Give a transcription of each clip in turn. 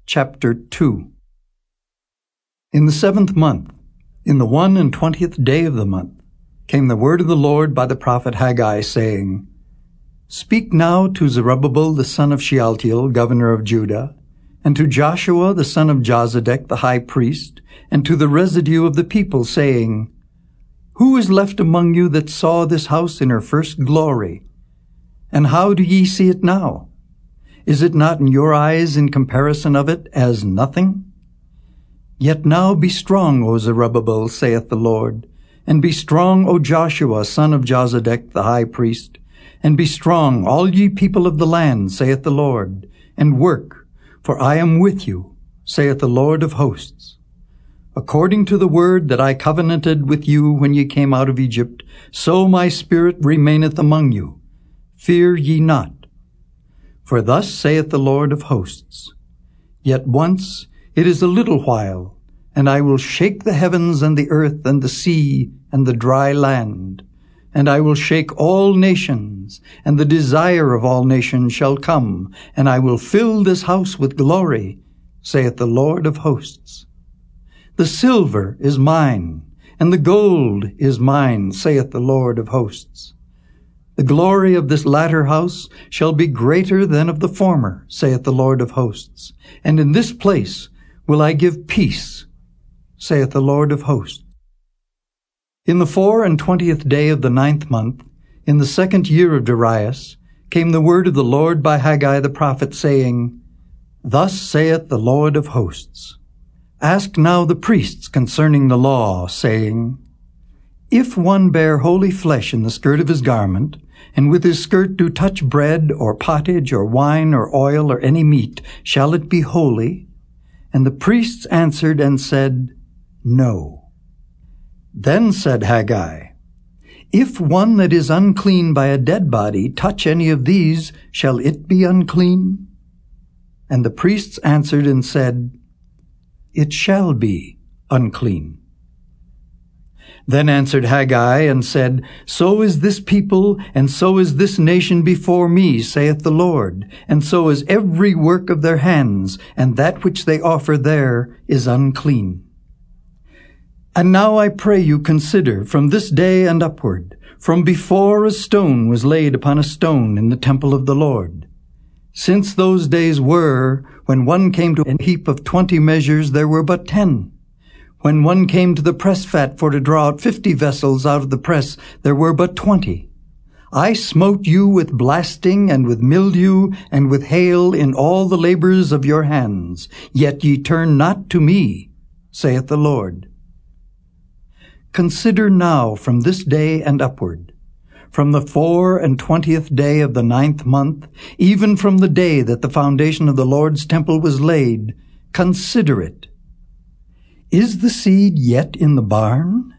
Chapter 2. In the 7th month, in the 21st day of the month, came the word of the Lord by the prophet Haggai, saying, Speak now to Zerubbabel the son of Shealtiel, governor of Judah, and to Joshua the son of Jozadak the high priest, and to the residue of the people, saying, Who is left among you that saw this house in her first glory? And how do ye see it now? Is it not in your eyes in comparison of it as nothing? Yet now be strong, O Zerubbabel, saith the Lord, and be strong, O Joshua, son of Jozadak, the high priest, and be strong, all ye people of the land, saith the Lord, and work, for I am with you, saith the Lord of hosts. According to the word that I covenanted with you when ye came out of Egypt, so my spirit remaineth among you. Fear ye not. For thus saith the Lord of hosts, Yet once it is a little while, and I will shake the heavens and the earth and the sea and the dry land, and I will shake all nations, and the desire of all nations shall come, and I will fill this house with glory, saith the Lord of hosts. The silver is mine, and the gold is mine, saith the Lord of hosts. The glory of this latter house shall be greater than of the former, saith the Lord of hosts. And in this place will I give peace, saith the Lord of hosts. In the 24th day of the 9th month, in the 2nd year of Darius, came the word of the Lord by Haggai the prophet, saying, Thus saith the Lord of hosts, Ask now the priests concerning the law, saying, If one bear holy flesh in the skirt of his garment, and with his skirt do touch bread, or pottage, or wine, or oil, or any meat, shall it be holy? And the priests answered and said, No. Then said Haggai, If one that is unclean by a dead body touch any of these, shall it be unclean? And the priests answered and said, It shall be unclean. Then answered Haggai and said, So is this people, and so is this nation before me, saith the Lord, and so is every work of their hands, and that which they offer there is unclean. And now I pray you consider from this day and upward, from before a stone was laid upon a stone in the temple of the Lord. Since those days were, when one came to a heap of 20 measures, there were but 10. When one came to the press fat for to draw out 50 vessels out of the press, there were but 20. I smote you with blasting and with mildew and with hail in all the labors of your hands, yet ye turn not to me, saith the Lord. Consider now from this day and upward, from the 24th day of the 9th month, even from the day that the foundation of the Lord's temple was laid, consider it. Is the seed yet in the barn?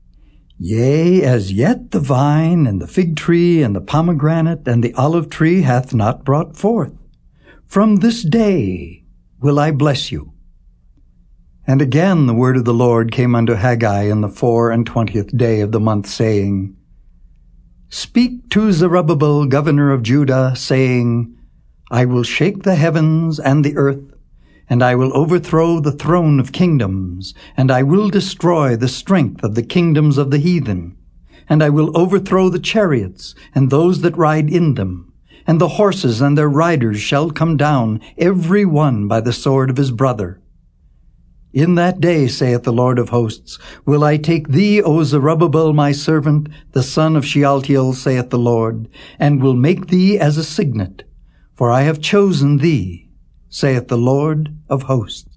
Yea, as yet the vine and the fig tree and the pomegranate and the olive tree hath not brought forth. From this day will I bless you. And again the word of the Lord came unto Haggai in the 24th day of the month, saying, Speak to Zerubbabel, governor of Judah, saying, I will shake the heavens and the earth, and I will overthrow the throne of kingdoms, and I will destroy the strength of the kingdoms of the heathen, and I will overthrow the chariots and those that ride in them, and the horses and their riders shall come down, every one by the sword of his brother. In that day, saith the Lord of hosts, will I take thee, O Zerubbabel, my servant, the son of Shealtiel, saith the Lord, and will make thee as a signet, for I have chosen thee, saith the Lord of hosts.